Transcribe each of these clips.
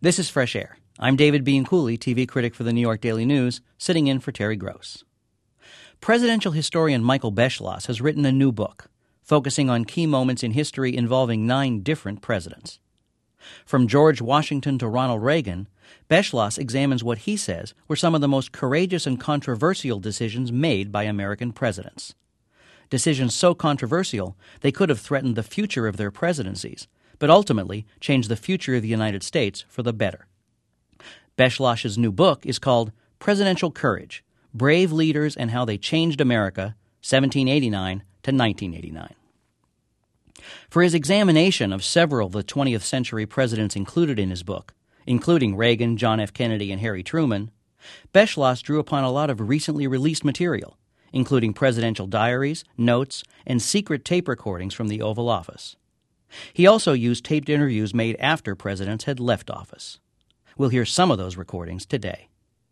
This is Fresh Air. I'm David Bianculli, TV critic for the New York Daily News, sitting in for Terry Gross. Presidential historian Michael Beschloss has written a new book, focusing on key moments in history involving 9 different presidents. From George Washington to Ronald Reagan, Beschloss examines what he says were some of the most courageous and controversial decisions made by American presidents. Decisions so controversial they could have threatened the future of their presidencies, but ultimately changed the future of the United States for the better. Beschloss's new book is called Presidential Courage: Brave Leaders and How They Changed America, 1789 to 1989. For his examination of several of the 20th century presidents included in his book, including Reagan, John F. Kennedy, and Harry Truman, Beschloss drew upon a lot of recently released material, including presidential diaries, notes, and secret tape recordings from the Oval Office. He also used taped interviews made after presidents had left office. We'll hear some of those recordings today.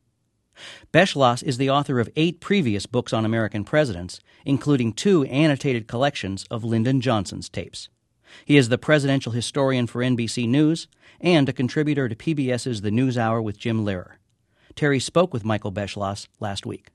Beschloss is the author of 8 previous books on American presidents, including 2 annotated collections of Lyndon Johnson's tapes. He is the presidential historian for NBC News and a contributor to PBS's The NewsHour with Jim Lehrer. Terry spoke with Michael Beschloss last week.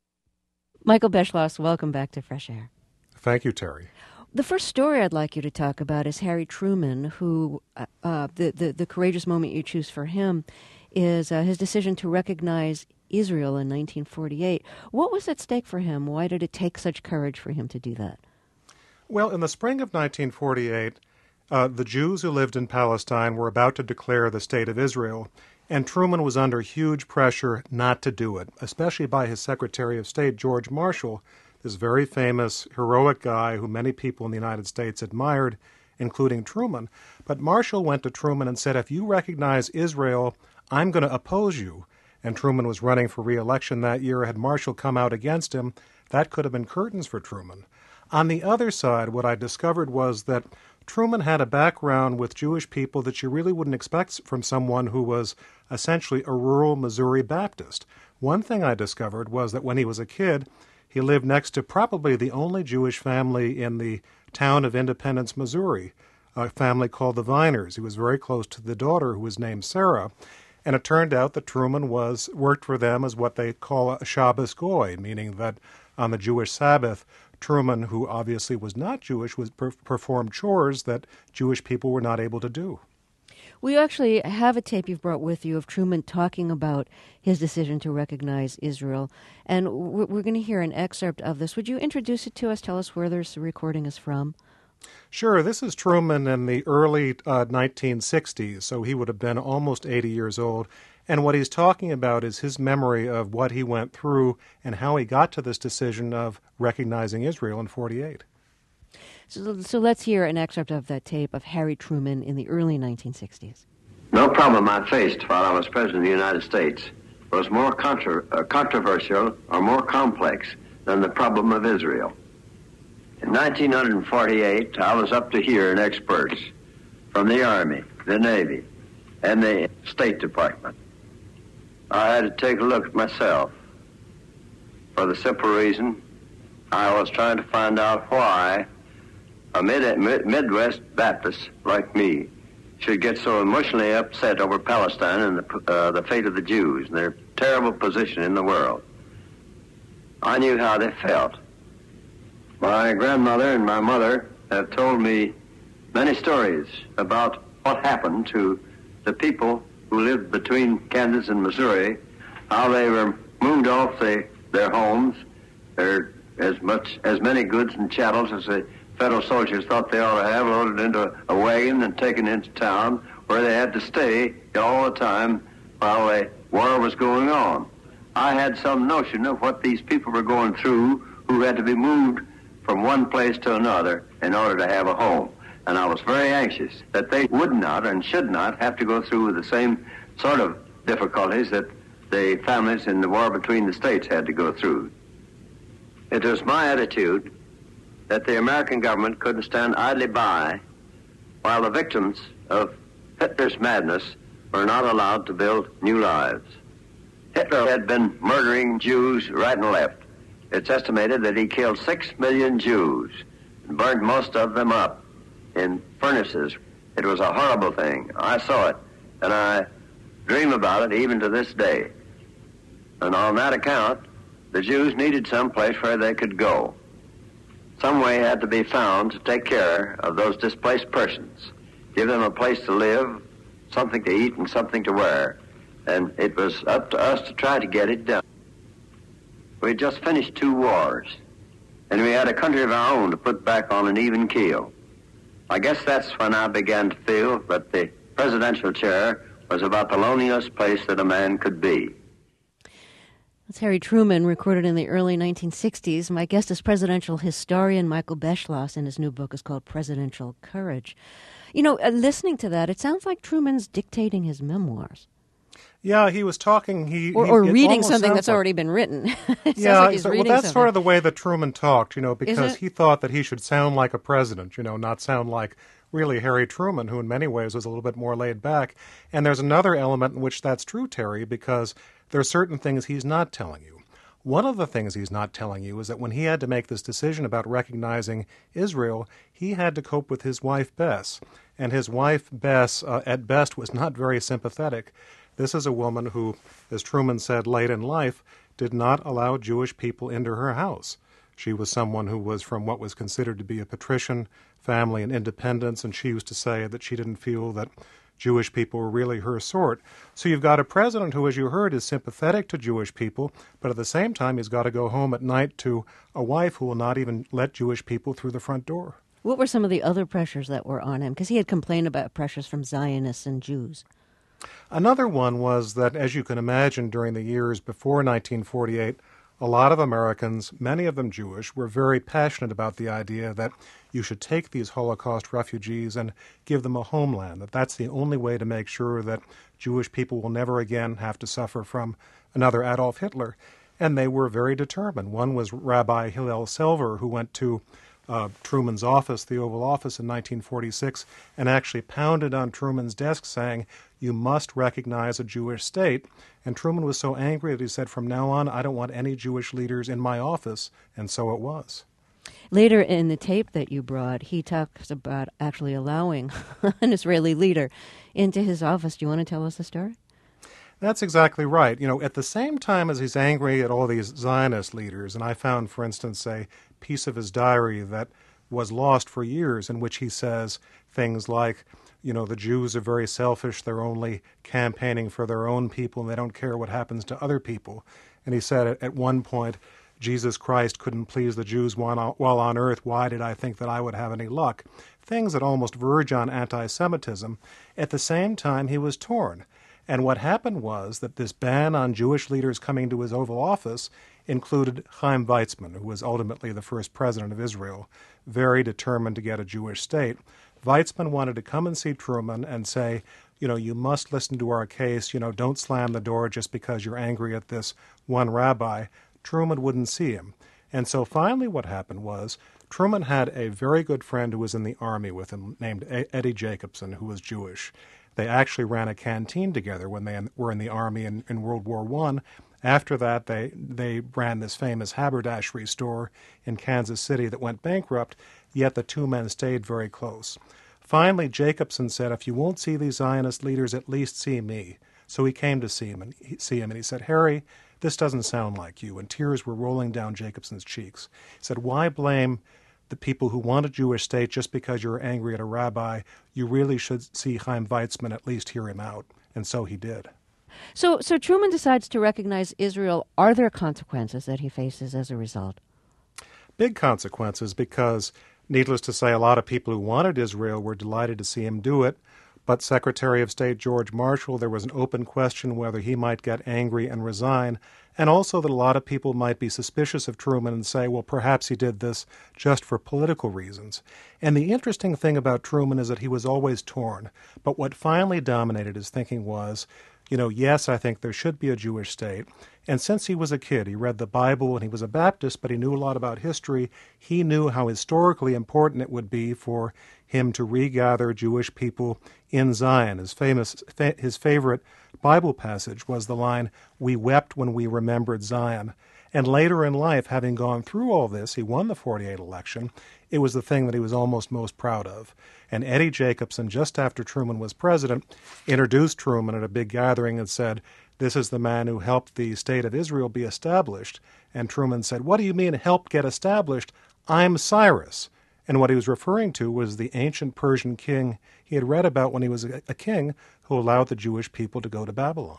Michael Beschloss, welcome back to Fresh Air. Thank you, Terry. The first story I'd like you to talk about is Harry Truman, who the courageous moment you choose for him is his decision to recognize Israel in 1948. What was at stake for him? Why did it take such courage for him to do that? Well, in the spring of 1948, the Jews who lived in Palestine were about to declare the State of Israel, and Truman was under huge pressure not to do it, especially by his Secretary of State, George Marshall, this very famous, heroic guy who many people in the United States admired, including Truman. But Marshall went to Truman and said, if you recognize Israel, I'm going to oppose you. And Truman was running for re-election that year. Had Marshall come out against him, that could have been curtains for Truman. On the other side, what I discovered was that Truman had a background with Jewish people that you really wouldn't expect from someone who was essentially a rural Missouri Baptist. One thing I discovered was that when he was a kid, he lived next to probably the only Jewish family in the town of Independence, Missouri, a family called the Viners. He was very close to the daughter, who was named Sarah. And it turned out that Truman worked for them as what they call a Shabbos Goy, meaning that on the Jewish Sabbath, Truman, who obviously was not Jewish, performed chores that Jewish people were not able to do. We actually have a tape you've brought with you of Truman talking about his decision to recognize Israel, and we're going to hear an excerpt of this. Would you introduce it to us? Tell us where this recording is from. Sure. This is Truman in the early 1960s, so he would have been almost 80 years old. And what he's talking about is his memory of what he went through and how he got to this decision of recognizing Israel in 48. So let's hear an excerpt of that tape of Harry Truman in the early 1960s. No problem I faced while I was President of the United States was more controversial or more complex than the problem of Israel. In 1948, I was up to here in experts from the Army, the Navy, and the State Department. I had to take a look at myself for the simple reason I was trying to find out why a Midwest Baptist like me should get so emotionally upset over Palestine and the fate of the Jews and their terrible position in the world. I knew how they felt. My grandmother and my mother have told me many stories about what happened to the people who lived between Kansas and Missouri, how they were moved off their homes, as many goods and chattels as the Federal soldiers thought they ought to have, loaded into a wagon and taken into town, where they had to stay all the time while the war was going on. I had some notion of what these people were going through who had to be moved from one place to another in order to have a home. And I was very anxious that they would not and should not have to go through the same sort of difficulties that the families in the war between the states had to go through. It was my attitude that the American government couldn't stand idly by while the victims of Hitler's madness were not allowed to build new lives. Hitler had been murdering Jews right and left. It's estimated that he killed 6 million Jews and burned most of them up in furnaces. It was a horrible thing. I saw it, and I dream about it even to this day. And on that account, the Jews needed some place where they could go. Some way had to be found to take care of those displaced persons, give them a place to live, something to eat, and something to wear. And it was up to us to try to get it done. We had just finished 2 wars, and we had a country of our own to put back on an even keel. I guess that's when I began to feel that the presidential chair was about the loneliest place that a man could be. That's Harry Truman, recorded in the early 1960s. My guest is presidential historian Michael Beschloss, and his new book is called Presidential Courage. You know, listening to that, it sounds like Truman's dictating his memoirs. Yeah, he was talking. Or reading something that's already been written. Yeah, like well, that's sort of the way that Truman talked, because he thought that he should sound like a president, not sound like really Harry Truman, who in many ways was a little bit more laid back. And there's another element in which that's true, Terry, because there are certain things he's not telling you. One of the things he's not telling you is that when he had to make this decision about recognizing Israel, he had to cope with his wife, Bess. And his wife, Bess, at best, was not very sympathetic. This is a woman who, as Truman said late in life, did not allow Jewish people into her house. She was someone who was from what was considered to be a patrician family and independence, and she used to say that she didn't feel that Jewish people were really her sort. So you've got a president who, as you heard, is sympathetic to Jewish people, but at the same time he's got to go home at night to a wife who will not even let Jewish people through the front door. What were some of the other pressures that were on him? Because he had complained about pressures from Zionists and Jews. Another one was that, as you can imagine, during the years before 1948, a lot of Americans, many of them Jewish, were very passionate about the idea that you should take these Holocaust refugees and give them a homeland, that that's the only way to make sure that Jewish people will never again have to suffer from another Adolf Hitler. And they were very determined. One was Rabbi Hillel Selver, who went to Truman's office, the Oval Office, in 1946, and actually pounded on Truman's desk saying, "You must recognize a Jewish state." And Truman was so angry that he said, "From now on, I don't want any Jewish leaders in my office," and so it was. Later in the tape that you brought, he talks about actually allowing an Israeli leader into his office. Do you want to tell us the story? That's exactly right. At the same time as he's angry at all these Zionist leaders, and I found, for instance, a piece of his diary that was lost for years in which he says things like, the Jews are very selfish, they're only campaigning for their own people, and they don't care what happens to other people. And he said at one point, Jesus Christ couldn't please the Jews while on earth, why did I think that I would have any luck? Things that almost verge on anti-Semitism. At the same time, he was torn. And what happened was that this ban on Jewish leaders coming to his Oval Office included Chaim Weizmann, who was ultimately the first president of Israel, very determined to get a Jewish state. Weizmann wanted to come and see Truman and say, you must listen to our case, don't slam the door just because you're angry at this one rabbi. Truman wouldn't see him. And so finally what happened was Truman had a very good friend who was in the army with him named Eddie Jacobson, who was Jewish. They actually ran a canteen together when they were in the army in World War I. After that, they ran this famous haberdashery store in Kansas City that went bankrupt, yet the two men stayed very close. Finally, Jacobson said, "If you won't see these Zionist leaders, at least see me." So he came to see him, and he said, "Harry, this doesn't sound like you." And tears were rolling down Jacobson's cheeks. He said, "Why blame the people who want a Jewish state just because you're angry at a rabbi? You really should see Chaim Weizmann, at least hear him out." And so he did. So Truman decides to recognize Israel. Are there consequences that he faces as a result? Big consequences, because, needless to say, a lot of people who wanted Israel were delighted to see him do it. But Secretary of State George Marshall, there was an open question whether he might get angry and resign, and also that a lot of people might be suspicious of Truman and say, well, perhaps he did this just for political reasons. And the interesting thing about Truman is that he was always torn. But what finally dominated his thinking was, yes, I think there should be a Jewish state. And since he was a kid, he read the Bible and he was a Baptist, but he knew a lot about history. He knew how historically important it would be for him to regather Jewish people in Zion. His favorite Bible passage was the line, "We wept when we remembered Zion." And later in life, having gone through all this, he won the 48 election. it was the thing that he was almost most proud of. And Eddie Jacobson, just after Truman was president, introduced Truman at a big gathering and said, "This is the man who helped the state of Israel be established." And Truman said, "What do you mean helped get established? I'm Cyrus." And what he was referring to was the ancient Persian king he had read about when he was a king who allowed the Jewish people to go to Babylon.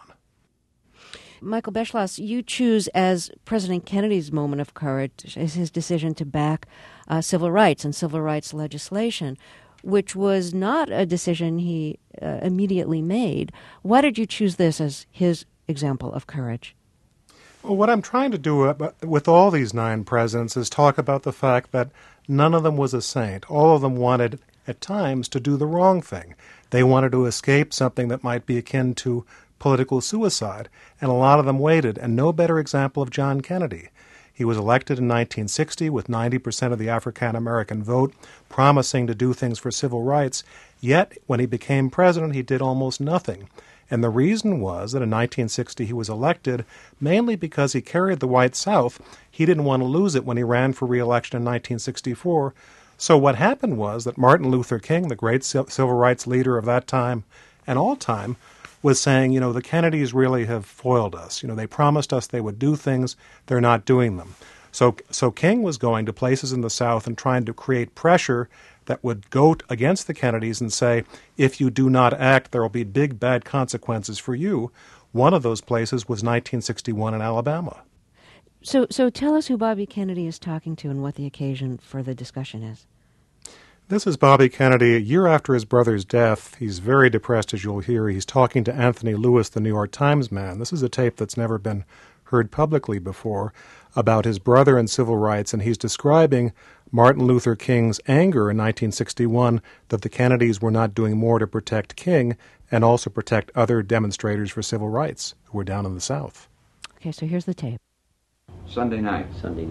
Michael Beschloss, you choose as President Kennedy's moment of courage is his decision to back civil rights and civil rights legislation, which was not a decision he immediately made. Why did you choose this as his example of courage? Well, what I'm trying to do with all these 9 presidents is talk about the fact that none of them was a saint. All of them wanted, at times, to do the wrong thing. They wanted to escape something that might be akin to political suicide, and a lot of them waited, and no better example of John Kennedy. He was elected in 1960 with 90% of the African-American vote, promising to do things for civil rights, yet when he became president, he did almost nothing. And the reason was that in 1960 he was elected mainly because he carried the white South. He didn't want to lose it when he ran for re-election in 1964. So what happened was that Martin Luther King, the great civil rights leader of that time and all time, was saying, the Kennedys really have foiled us. They promised us they would do things, they're not doing them. So King was going to places in the South and trying to create pressure that would go against the Kennedys and say, if you do not act, there will be big, bad consequences for you. One of those places was 1961 in Alabama. So tell us who Bobby Kennedy is talking to and what the occasion for the discussion is. This is Bobby Kennedy. A year after his brother's death, he's very depressed, as you'll hear. He's talking to Anthony Lewis, the New York Times man. This is a tape that's never been heard publicly before about his brother and civil rights, and he's describing Martin Luther King's anger in 1961 that the Kennedys were not doing more to protect King and also protect other demonstrators for civil rights who were down in the South. Okay, so here's the tape. Sunday night.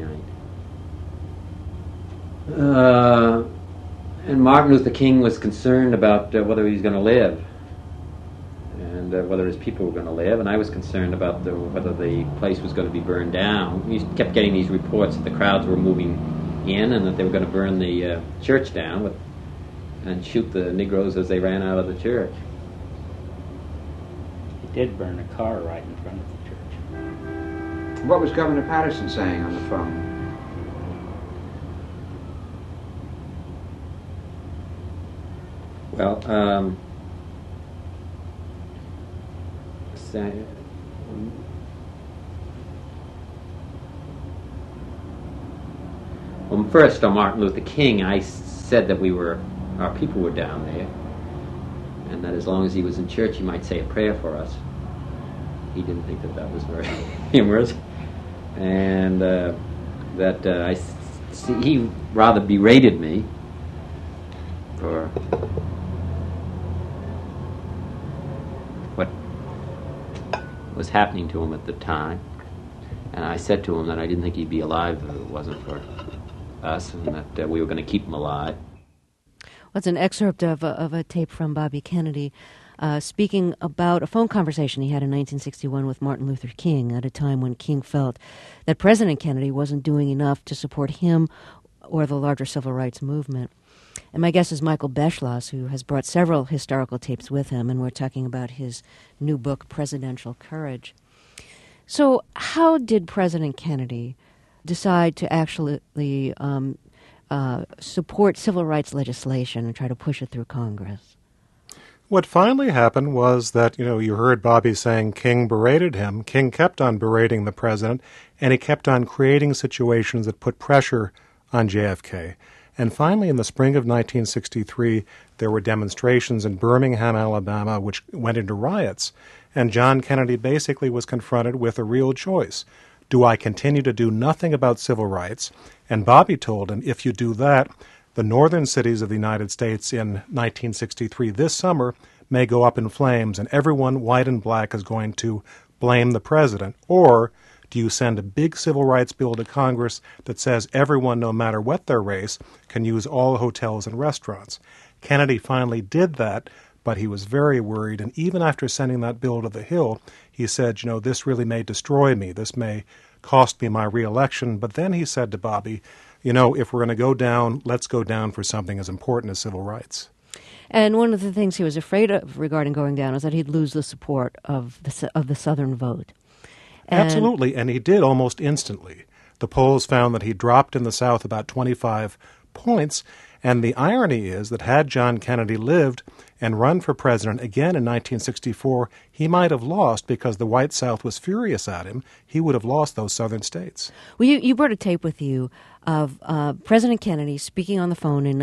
And Martin Luther King was concerned about whether he was going to live and whether his people were going to live, and I was concerned about whether the place was going to be burned down. We kept getting these reports that the crowds were moving in and that they were going to burn the church down and shoot the Negroes as they ran out of the church. He did burn a car right in front of the church. What was Governor Patterson saying on the phone? Well, first on Martin Luther King, I said that our people were down there, and that as long as he was in church, he might say a prayer for us. He didn't think that was very humorous, and he rather berated me for what was happening to him at the time. And I said to him that I didn't think he'd be alive if it wasn't for us, and that we were going to keep him alive. Well, it's an excerpt of a tape from Bobby Kennedy speaking about a phone conversation he had in 1961 with Martin Luther King at a time when King felt that President Kennedy wasn't doing enough to support him or the larger civil rights movement. And my guest is Michael Beschloss, who has brought several historical tapes with him, and we're talking about his new book, Presidential Courage. So how did President Kennedy decide to actually support civil rights legislation and try to push it through Congress? What finally happened was that, you heard Bobby saying King berated him. King kept on berating the president, and he kept on creating situations that put pressure on JFK. And finally, in the spring of 1963, there were demonstrations in Birmingham, Alabama, which went into riots. And John Kennedy basically was confronted with a real choice. Do I continue to do nothing about civil rights? And Bobby told him, if you do that, the northern cities of the United States in 1963 this summer may go up in flames, and everyone, white and black, is going to blame the president. Or do you send a big civil rights bill to Congress that says everyone, no matter what their race, can use all hotels and restaurants? Kennedy finally did that, but he was very worried, and even after sending that bill to the Hill, he said, this really may destroy me. This may cost me my re-election. But then he said to Bobby, if we're going to go down, let's go down for something as important as civil rights. And one of the things he was afraid of regarding going down is that he'd lose the support of the Southern vote. Absolutely, and he did almost instantly. The polls found that he dropped in the South about 25 points, and the irony is that had John Kennedy lived and run for president again in 1964, he might have lost because the white South was furious at him. He would have lost those southern states. Well, you brought a tape with you of President Kennedy speaking on the phone in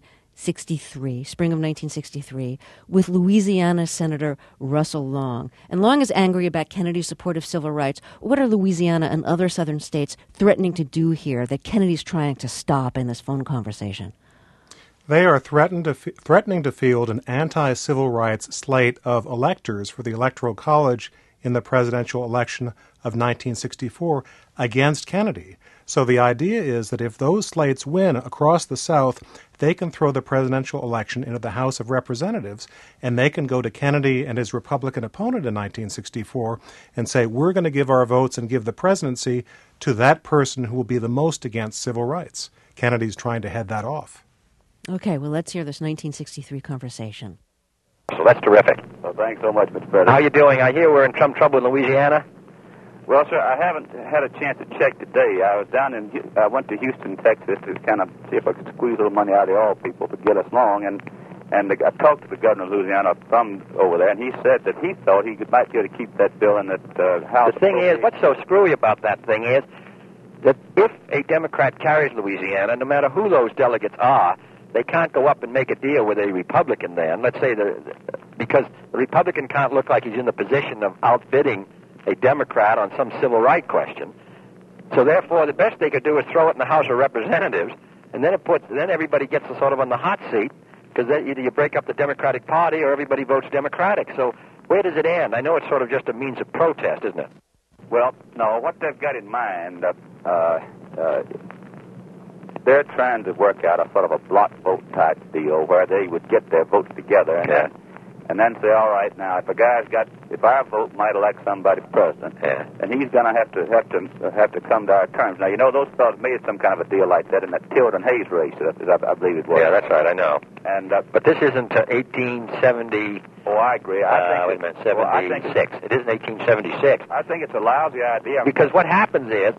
1963, spring of 1963, with Louisiana Senator Russell Long. And Long is angry about Kennedy's support of civil rights. What are Louisiana and other southern states threatening to do here that Kennedy's trying to stop in this phone conversation? They are threatening to field an anti-civil rights slate of electors for the Electoral College in the presidential election of 1964 against Kennedy. So the idea is that if those slates win across the South, they can throw the presidential election into the House of Representatives, and they can go to Kennedy and his Republican opponent in 1964 and say, we're going to give our votes and give the presidency to that person who will be the most against civil rights. Kennedy's trying to head that off. Okay, well, let's hear this 1963 conversation. So that's terrific. Well, thanks so much, Mr. President. How you doing? I hear we're in some trouble in Louisiana. Well, sir, I haven't had a chance to check today. I went to Houston, Texas to kind of see if I could squeeze a little money out of the oil people to get us along, and I talked to the governor of Louisiana from over there, and he said that he thought he might be able to keep that bill in that House. The thing is, what's so screwy about that thing is that if a Democrat carries Louisiana, no matter who those delegates are, they can't go up and make a deal with a Republican then. Let's say because the Republican can't look like he's in the position of outbidding a Democrat on some civil rights question. So therefore, the best they could do is throw it in the House of Representatives, and then then everybody gets sort of on the hot seat, because then either you break up the Democratic Party or everybody votes Democratic. So where does it end? I know it's sort of just a means of protest, isn't it? Well, no, what they've got in mind, they're trying to work out a sort of a block vote type deal where they would get their votes together and then say, all right, now if our vote might elect somebody president, and he's going to have to come to our terms. Now, those fellows made some kind of a deal like that in that Tilden Hayes race, I believe it was. Yeah, that's right, I know. And but this isn't 1870. Oh, I agree. Wait a minute, 76. It isn't 1876. I think it's a lousy idea. Because what happens is,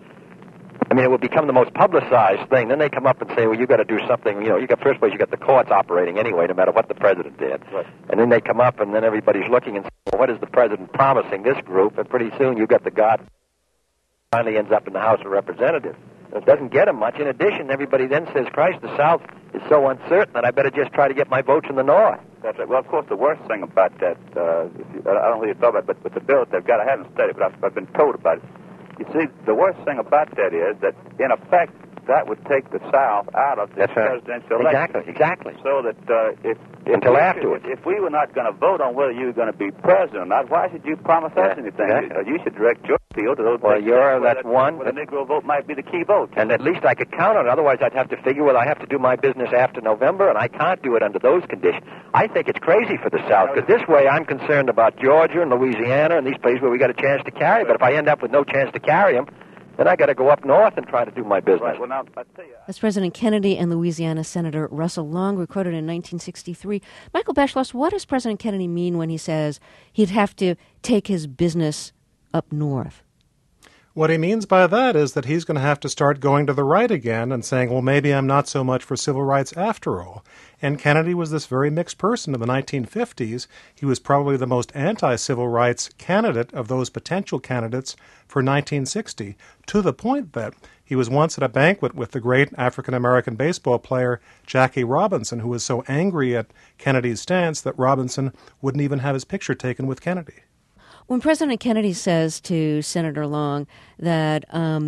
it will become the most publicized thing. Then they come up and say, well, you got to do something. First place, you got the courts operating anyway, no matter what the president did. Right. And then they come up, and then everybody's looking and saying, well, what is the president promising this group? And pretty soon you got the God finally ends up in the House of Representatives. It doesn't get him much. In addition, everybody then says, Christ, the South is so uncertain that I better just try to get my votes in the North. That's right. Well, of course, the worst thing about that, I don't know who you thought about it, but the bill that they've got, I haven't studied, but I've been told about it. You see, the worst thing about that is that, in effect, that would take the South out of the presidential election. Exactly. So that until afterwards. If we were not going to vote on whether you were going to be president or not, why should you promise us anything? Exactly. You should direct your appeal to those. Well, that's one. The Negro vote might be the key vote. And at least I could count on it. Otherwise, I'd have to figure, well, I have to do my business after November, and I can't do it under those conditions. I think it's crazy for the South, because this way I'm concerned about Georgia and Louisiana and these places where we got a chance to carry. But if I end up with no chance to carry them, then I got to go up north and try to do my business. Right. Well, now, I tell you, That's President Kennedy and Louisiana Senator Russell Long, recorded in 1963. Michael Beschloss, what does President Kennedy mean when he says he'd have to take his business up north? What he means by that is that he's going to have to start going to the right again and saying, well, maybe I'm not so much for civil rights after all. And Kennedy was this very mixed person in the 1950s. He was probably the most anti-civil rights candidate of those potential candidates for 1960, to the point that he was once at a banquet with the great African-American baseball player Jackie Robinson, who was so angry at Kennedy's stance that Robinson wouldn't even have his picture taken with Kennedy. When President Kennedy says to Senator Long that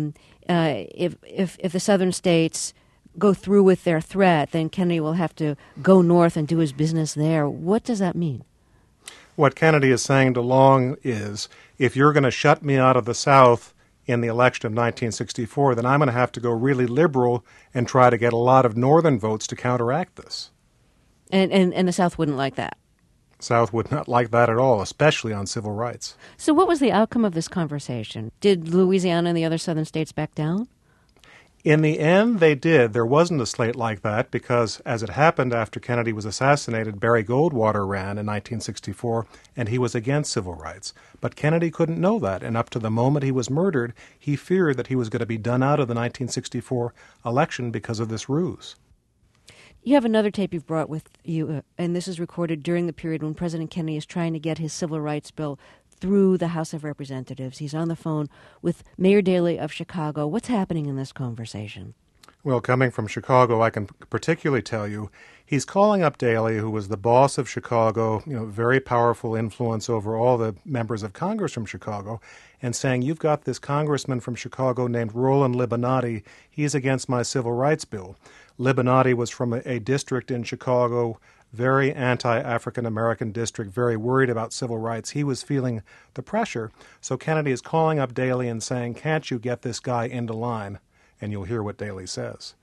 if the southern states go through with their threat, then Kennedy will have to go north and do his business there, what does that mean? What Kennedy is saying to Long is, if you're going to shut me out of the South in the election of 1964, then I'm going to have to go really liberal and try to get a lot of northern votes to counteract this. And the South wouldn't like that? South would not like that at all, especially on civil rights. So what was the outcome of this conversation? Did Louisiana and the other southern states back down? In the end, they did. There wasn't a slate like that because, as it happened after Kennedy was assassinated, Barry Goldwater ran in 1964, and he was against civil rights. But Kennedy couldn't know that, and up to the moment he was murdered, he feared that he was going to be done out of the 1964 election because of this ruse. You have another tape you've brought with you, and this is recorded during the period when President Kennedy is trying to get his civil rights bill through the House of Representatives. He's on the phone with Mayor Daley of Chicago. What's happening in this conversation? Well, coming from Chicago, I can particularly tell you he's calling up Daley, who was the boss of Chicago, very powerful influence over all the members of Congress from Chicago, and saying, you've got this congressman from Chicago named Roland Libonati. He's against my civil rights bill. Libonati was from a district in Chicago, very anti-African-American district, very worried about civil rights. He was feeling the pressure. So Kennedy is calling up Daley and saying, can't you get this guy into line? And you'll hear what Daley says.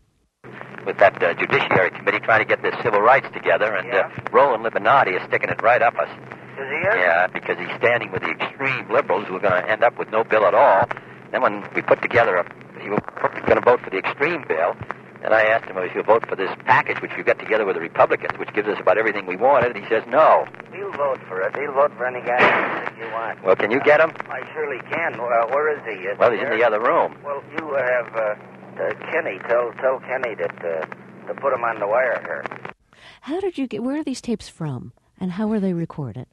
With that Judiciary Committee trying to get this civil rights together, and Roland Libonati is sticking it right up us. Is he is? Yeah, because he's standing with the extreme liberals who are going to end up with no bill at all. Then when we put together he was going to vote for the extreme bill, and I asked him if he'll vote for this package which we got together with the Republicans, which gives us about everything we wanted, and he says no. He'll vote for it. He'll vote for any guy you want. Well, can you get him? I surely can. Where is he? Well, he's in the other room. Well, you have Kenny. Tell Kenny that to put him on the wire here. How did you get? Where are these tapes from, and how were they recorded?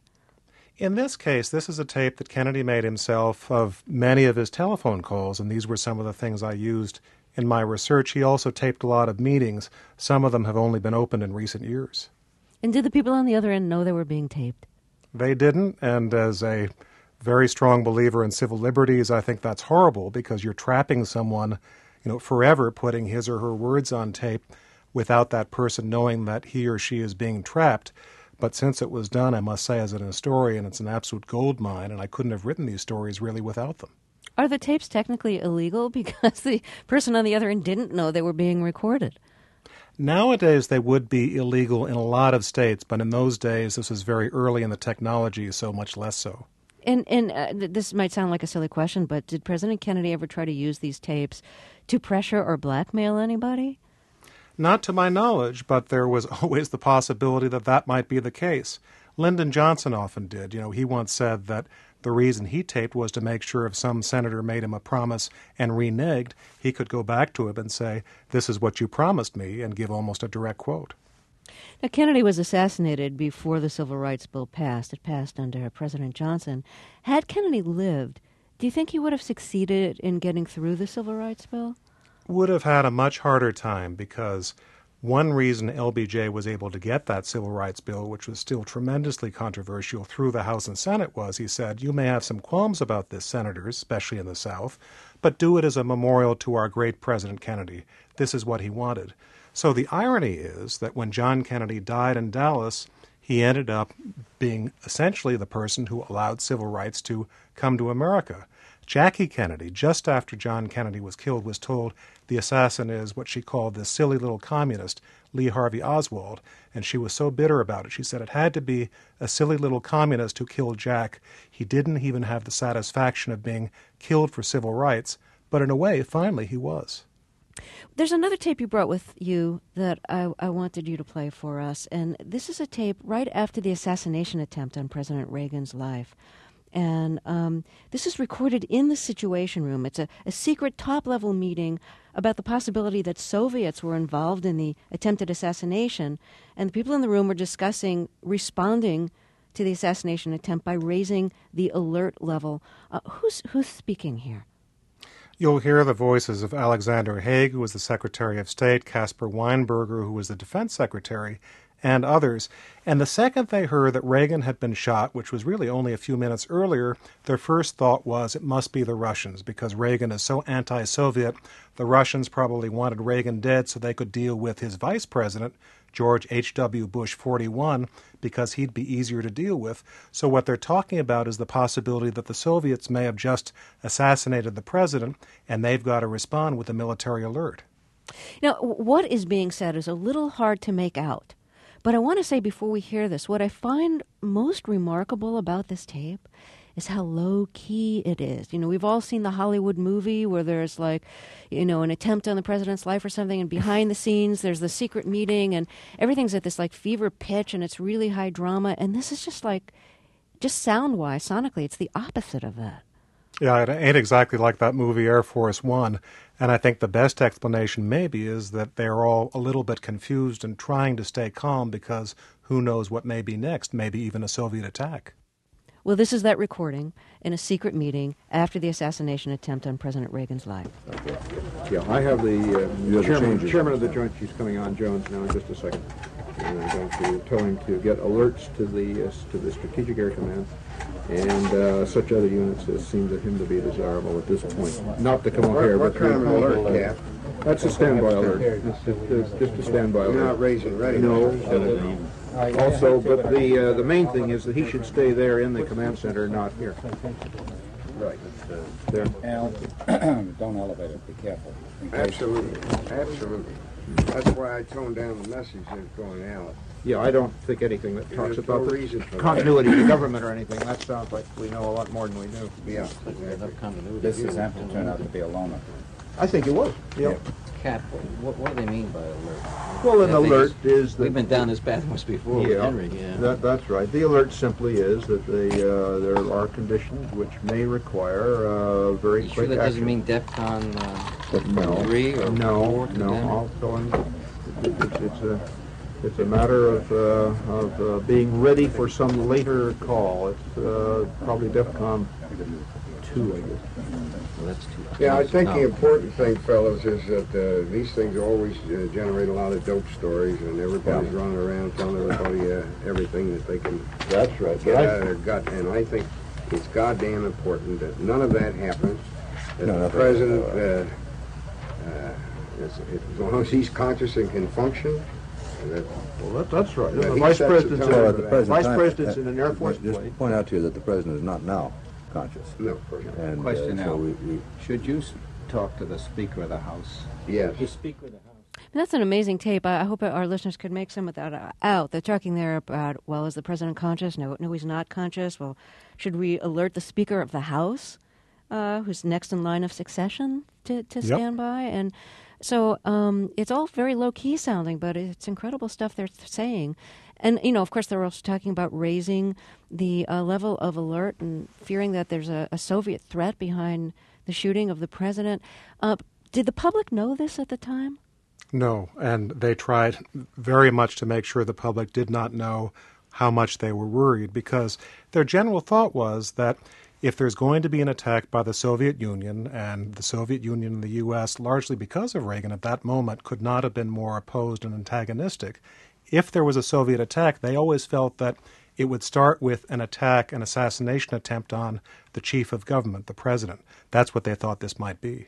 In this case, this is a tape that Kennedy made himself of many of his telephone calls, and these were some of the things I used in my research. He also taped a lot of meetings. Some of them have only been opened in recent years. And did the people on the other end know they were being taped? They didn't, and as a very strong believer in civil liberties, I think that's horrible because you're trapping someone, forever, putting his or her words on tape without that person knowing that he or she is being trapped. But since it was done, I must say, as an historian, it's an absolute gold mine, and I couldn't have written these stories really without them. Are the tapes technically illegal because the person on the other end didn't know they were being recorded? Nowadays, they would be illegal in a lot of states, but in those days, this was very early in the technology, so much less so. And this might sound like a silly question, but did President Kennedy ever try to use these tapes to pressure or blackmail anybody? Not to my knowledge, but there was always the possibility that that might be the case. Lyndon Johnson often did. He once said that the reason he taped was to make sure if some senator made him a promise and reneged, he could go back to him and say, this is what you promised me, and give almost a direct quote. Now, Kennedy was assassinated before the Civil Rights Bill passed. It passed under President Johnson. Had Kennedy lived, do you think he would have succeeded in getting through the Civil Rights Bill? Would have had a much harder time because one reason LBJ was able to get that civil rights bill, which was still tremendously controversial, through the House and Senate was, he said, you may have some qualms about this, senators, especially in the South, but do it as a memorial to our great President Kennedy. This is what he wanted. So the irony is that when John Kennedy died in Dallas, he ended up being essentially the person who allowed civil rights to come to America. Jackie Kennedy, just after John Kennedy was killed, was told the assassin is what she called this silly little communist, Lee Harvey Oswald, and she was so bitter about it. She said it had to be a silly little communist who killed Jack. He didn't even have the satisfaction of being killed for civil rights, but in a way, finally, he was. There's another tape you brought with you that I wanted you to play for us, and this is a tape right after the assassination attempt on President Reagan's life. And this is recorded in the Situation Room. It's a secret top-level meeting about the possibility that Soviets were involved in the attempted assassination, and the people in the room were discussing responding to the assassination attempt by raising the alert level. Who's speaking here? You'll hear the voices of Alexander Haig, who was the Secretary of State, Caspar Weinberger, who was the Defense Secretary, and others. And the second they heard that Reagan had been shot, which was really only a few minutes earlier, their first thought was it must be the Russians, because Reagan is so anti-Soviet. The Russians probably wanted Reagan dead so they could deal with his vice president, George H.W. Bush 41, because he'd be easier to deal with. So what they're talking about is the possibility that the Soviets may have just assassinated the president, and they've got to respond with a military alert. Now, what is being said is a little hard to make out. But I want to say before we hear this, what I find most remarkable about this tape is how low key it is. We've all seen the Hollywood movie where there's like, an attempt on the president's life or something, and behind the scenes there's the secret meeting, and everything's at this like fever pitch, and it's really high drama. And this is just sound-wise, sonically, it's the opposite of that. Yeah, it ain't exactly like that movie Air Force One. And I think the best explanation maybe is that they're all a little bit confused and trying to stay calm because who knows what may be next, maybe even a Soviet attack. Well, this is that recording in a secret meeting after the assassination attempt on President Reagan's life. Okay. Yeah, I have the chairman of the Joint Chiefs coming on, Jones, now in just a second. And I'm going to tell him to get alerts to the Strategic Air Command and such other units as seem to him to be desirable at this point. Not to come over here. What kind of alert, Cap? That's a standby alert. It's just a standby alert. You're not raising ready. No. Also, but the main thing is that he should stay there in the command center, not here. Right. There. Al, don't elevate it. Be careful. Absolutely. That's why I toned down the message that's going out. Yeah, I don't think anything that talks about the continuity of the government or anything. That sounds like we know a lot more than we do. Yeah. This example turned out to be a loner. I think it was. Yeah. Cap, what do they mean by alert? Well, an alert is that... We've been down this path once before with Henry. Yeah. That's right. The alert simply is that there are conditions which may require very quick action. Sure that doesn't mean DEFCON 3 or 4? No. It's a matter of being ready for some later call. It's probably DEFCON 2, I guess. Well, that's 2. Yeah, I think the important thing, fellows, is that these things always generate a lot of dope stories, and everybody's running around telling everybody everything that they can get out of their gut. And I think it's goddamn important that none of that happens. That the president, as long as he's conscious and can function. Well, that's right. The vice president's in an Air Force plane. Just point out to you that the president is not now conscious. No, of course not. And, question now. Should you talk to the Speaker of the House? Yes. The Speaker of the House. And that's an amazing tape. I hope our listeners could make some of that out. They're talking there about, well, is the president conscious? No, he's not conscious. Well, should we alert the Speaker of the House, who's next in line of succession, to stand by? And so it's all very low-key sounding, but it's incredible stuff they're saying. And, of course, they're also talking about raising the level of alert and fearing that there's a Soviet threat behind the shooting of the president. Did the public know this at the time? No, and they tried very much to make sure the public did not know how much they were worried, because their general thought was that if there's going to be an attack by the Soviet Union, and the Soviet Union and the U.S., largely because of Reagan at that moment, could not have been more opposed and antagonistic, if there was a Soviet attack, they always felt that it would start with an attack, an assassination attempt on the chief of government, the president. That's what they thought this might be.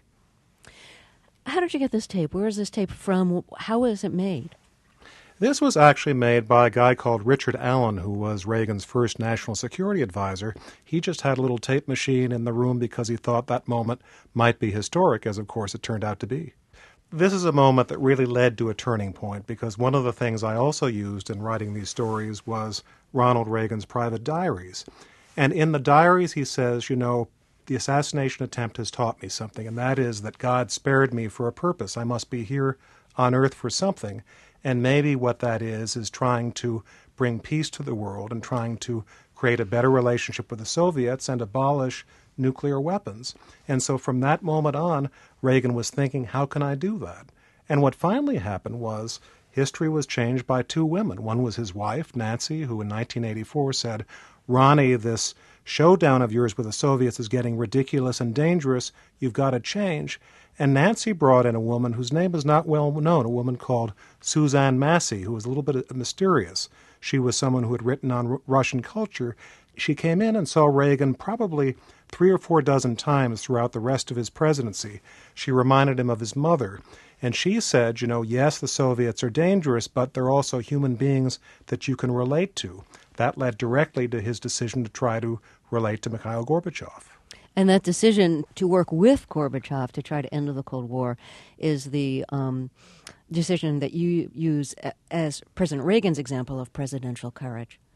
How did you get this tape? Where is this tape from? How was it made? This was actually made by a guy called Richard Allen, who was Reagan's first national security advisor. He just had a little tape machine in the room because he thought that moment might be historic, as of course it turned out to be. This is a moment that really led to a turning point, because one of the things I also used in writing these stories was Ronald Reagan's private diaries. And in the diaries he says, the assassination attempt has taught me something, and that is that God spared me for a purpose. I must be here on earth for something. And maybe what that is trying to bring peace to the world and trying to create a better relationship with the Soviets and abolish nuclear weapons. And so from that moment on, Reagan was thinking, how can I do that? And what finally happened was history was changed by two women. One was his wife, Nancy, who in 1984 said, Ronnie, this showdown of yours with the Soviets is getting ridiculous and dangerous. You've got to change. And Nancy brought in a woman whose name is not well known, a woman called Suzanne Massey, who was a little bit mysterious. She was someone who had written on Russian culture. She came in and saw Reagan probably 3 or 4 dozen times throughout the rest of his presidency. She reminded him of his mother. And she said, yes, the Soviets are dangerous, but they're also human beings that you can relate to. That led directly to his decision to try to relate to Mikhail Gorbachev. And that decision to work with Gorbachev to try to end the Cold War is the decision that you use as President Reagan's example of presidential courage.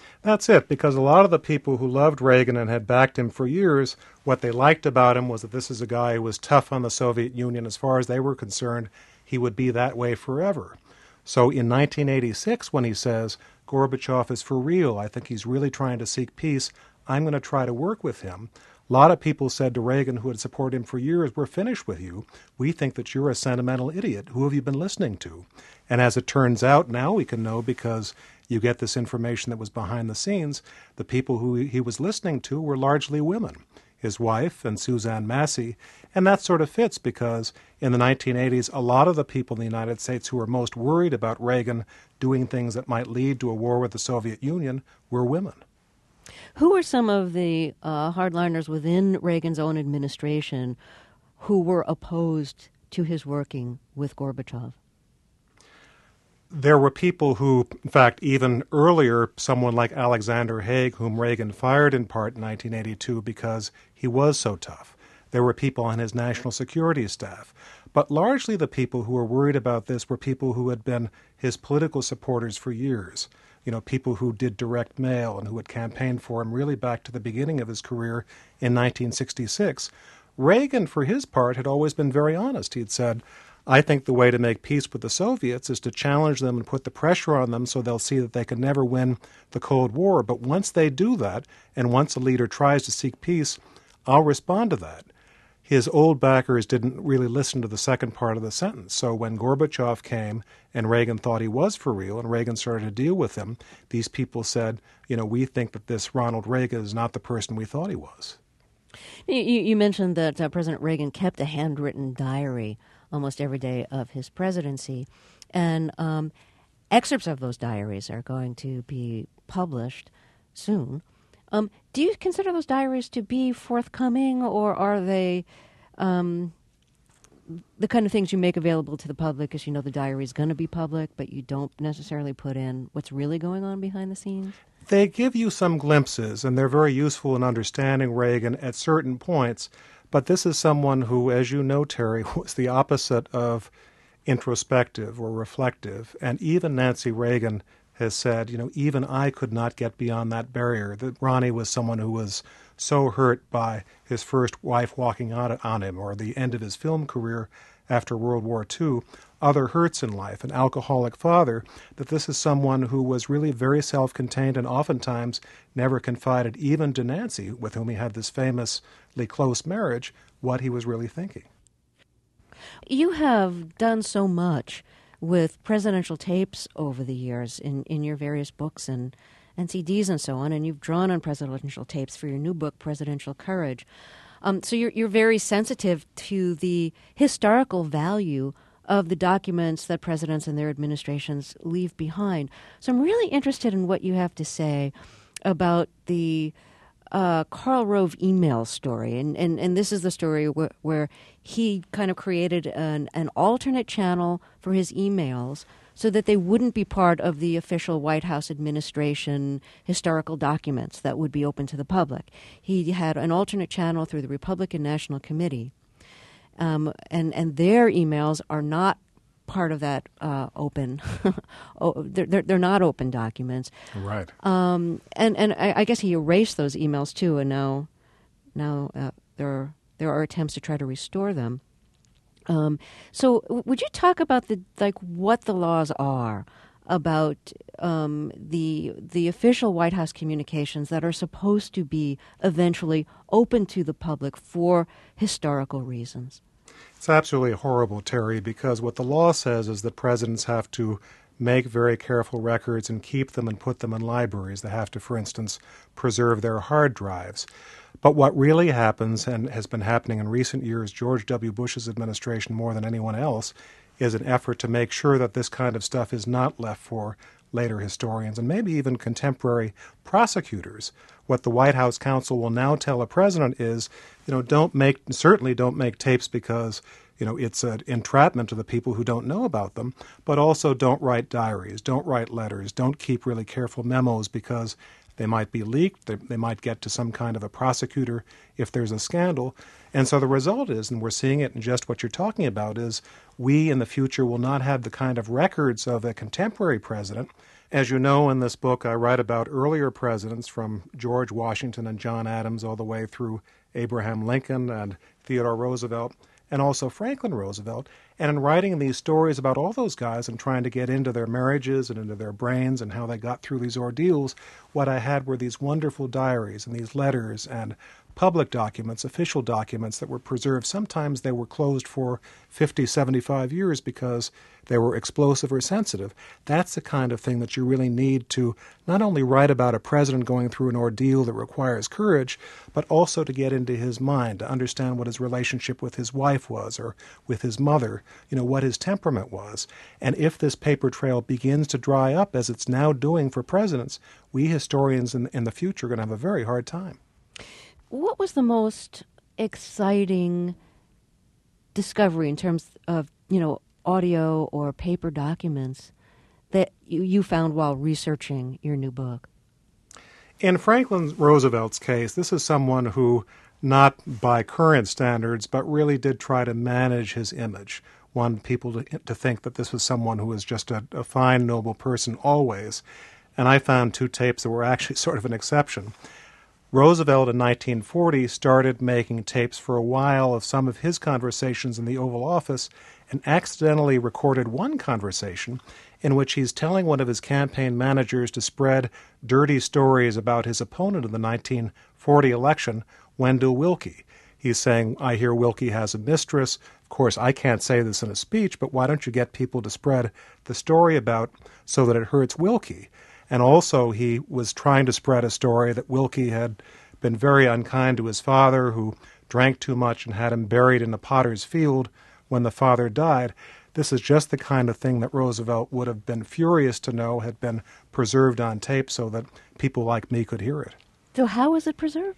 That's it, because a lot of the people who loved Reagan and had backed him for years, what they liked about him was that this is a guy who was tough on the Soviet Union. As far as they were concerned, he would be that way forever. So in 1986, when he says, Gorbachev is for real, I think he's really trying to seek peace, I'm going to try to work with him. A lot of people said to Reagan, who had supported him for years, we're finished with you. We think that you're a sentimental idiot. Who have you been listening to? And as it turns out, now we can know, because you get this information that was behind the scenes, the people who he was listening to were largely women, his wife and Suzanne Massey. And that sort of fits, because in the 1980s, a lot of the people in the United States who were most worried about Reagan doing things that might lead to a war with the Soviet Union were women. Who were some of the hardliners within Reagan's own administration who were opposed to his working with Gorbachev? There were people who, in fact, even earlier, someone like Alexander Haig, whom Reagan fired in part in 1982 because he was so tough. There were people on his national security staff. But largely the people who were worried about this were people who had been his political supporters for years. You know, people who did direct mail and who had campaigned for him really back to the beginning of his career in 1966. Reagan, for his part, had always been very honest. He had said, I think the way to make peace with the Soviets is to challenge them and put the pressure on them so they'll see that they can never win the Cold War. But once they do that, and once a leader tries to seek peace, I'll respond to that. His old backers didn't really listen to the second part of the sentence. So when Gorbachev came and Reagan thought he was for real and Reagan started to deal with him, these people said, you know, we think that this Ronald Reagan is not the person we thought he was. You mentioned that President Reagan kept a handwritten diary almost every day of his presidency. And excerpts of those diaries are going to be published soon. Do you consider those diaries to be forthcoming, or are they the kind of things you make available to the public because you know the diary is going to be public, but you don't necessarily put in what's really going on behind the scenes? They give you some glimpses, and they're very useful in understanding Reagan at certain points. But this is someone who, as you know, Terry, was the opposite of introspective or reflective. And even Nancy Reagan has said, you know, even I could not get beyond that barrier. That Ronnie was someone who was so hurt by his first wife walking out on him, or the end of his film career after World War II, other hurts in life, an alcoholic father, that this is someone who was really very self-contained and oftentimes never confided even to Nancy, with whom he had this famously close marriage, what he was really thinking. You have done so much with presidential tapes over the years in your various books and CDs and so on, and you've drawn on presidential tapes for your new book, Presidential Courage. So you're very sensitive to the historical value of the documents that presidents and their administrations leave behind. So I'm really interested in what you have to say about the Karl Rove email story. And this is the story where he kind of created an alternate channel for his emails so that they wouldn't be part of the official White House administration historical documents that would be open to the public. He had an alternate channel through the Republican National Committee. And their emails are not part of that open. They're not open documents. Right. And I guess he erased those emails too, and now there are attempts to try to restore them. So would you talk about what the laws are about the official White House communications that are supposed to be eventually open to the public for historical reasons? It's absolutely horrible, Terry, because what the law says is that presidents have to make very careful records and keep them and put them in libraries. They have to, for instance, preserve their hard drives. But what really happens, and has been happening in recent years, George W. Bush's administration more than anyone else, is an effort to make sure that this kind of stuff is not left for later historians and maybe even contemporary prosecutors. What the White House counsel will now tell a president is, certainly don't make tapes because, it's an entrapment to the people who don't know about them, but also don't write diaries, don't write letters, don't keep really careful memos because they might be leaked, they might get to some kind of a prosecutor if there's a scandal. And so the result is, and we're seeing it in just what you're talking about, is we in the future will not have the kind of records of a contemporary president As you know, in this book, I write about earlier presidents from George Washington and John Adams all the way through Abraham Lincoln and Theodore Roosevelt, and also Franklin Roosevelt. And in writing these stories about all those guys and trying to get into their marriages and into their brains and how they got through these ordeals, what I had were these wonderful diaries and these letters and public documents, official documents that were preserved. Sometimes they were closed for 50, 75 years because they were explosive or sensitive. That's the kind of thing that you really need to not only write about a president going through an ordeal that requires courage, but also to get into his mind, to understand what his relationship with his wife was or with his mother, what his temperament was. And if this paper trail begins to dry up, as it's now doing for presidents, we historians in the future are going to have a very hard time. What was the most exciting discovery in terms of, audio or paper documents that you found while researching your new book? In Franklin Roosevelt's case, this is someone who, not by current standards, but really did try to manage his image. Wanted people to think that this was someone who was just a fine, noble person always. And I found two tapes that were actually sort of an exception. Roosevelt in 1940 started making tapes for a while of some of his conversations in the Oval Office and accidentally recorded one conversation in which he's telling one of his campaign managers to spread dirty stories about his opponent in the 1940 election, Wendell Willkie. He's saying, I hear Willkie has a mistress. Of course, I can't say this in a speech, but why don't you get people to spread the story about so that it hurts Willkie? And also he was trying to spread a story that Willkie had been very unkind to his father, who drank too much and had him buried in a potter's field when the father died. This is just the kind of thing that Roosevelt would have been furious to know had been preserved on tape so that people like me could hear it. So how was it preserved?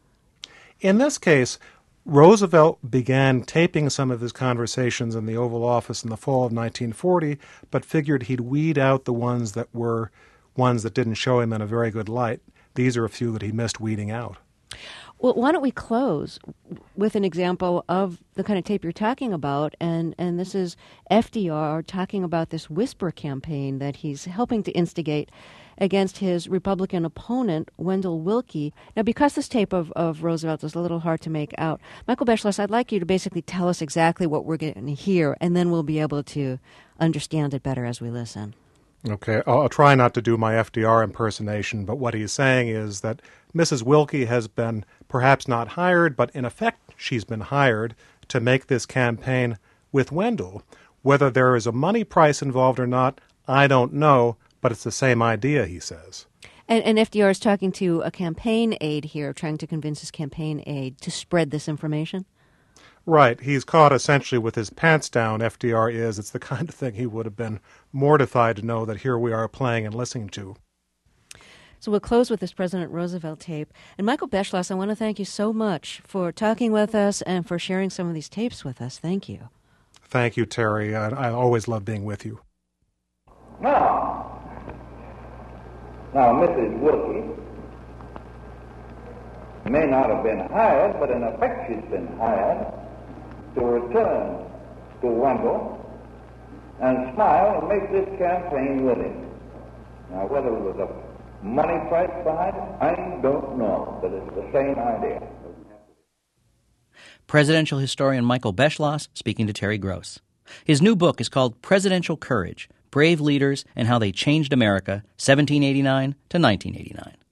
In this case, Roosevelt began taping some of his conversations in the Oval Office in the fall of 1940, but figured he'd weed out the ones that were ones that didn't show him in a very good light. These are a few that he missed weeding out. Well, why don't we close with an example of the kind of tape you're talking about, and this is FDR talking about this whisper campaign that he's helping to instigate against his Republican opponent, Wendell Willkie. Now, because this tape of Roosevelt is a little hard to make out, Michael Beschloss, I'd like you to basically tell us exactly what we're going to hear, and then we'll be able to understand it better as we listen. Okay, I'll try not to do my FDR impersonation, but what he's saying is that Mrs. Willkie has been perhaps not hired, but in effect she's been hired to make this campaign with Wendell. Whether there is a money price involved or not, I don't know, but it's the same idea, he says. And FDR is talking to a campaign aide here, trying to convince his campaign aide to spread this information? Right. He's caught essentially with his pants down, FDR is. It's the kind of thing he would have been mortified to know that here we are playing and listening to. So we'll close with this President Roosevelt tape. And Michael Beschloss, I want to thank you so much for talking with us and for sharing some of these tapes with us. Thank you. Thank you, Terry. I always love being with you. Now, Mrs. Willkie may not have been hired, but in effect she's been hired to return to Wendell and smile and make this campaign with him. Now, whether it was a money price behind it, I don't know, but it's the same idea. Presidential historian Michael Beschloss speaking to Terry Gross. His new book is called Presidential Courage, Brave Leaders and How They Changed America, 1789 to 1989.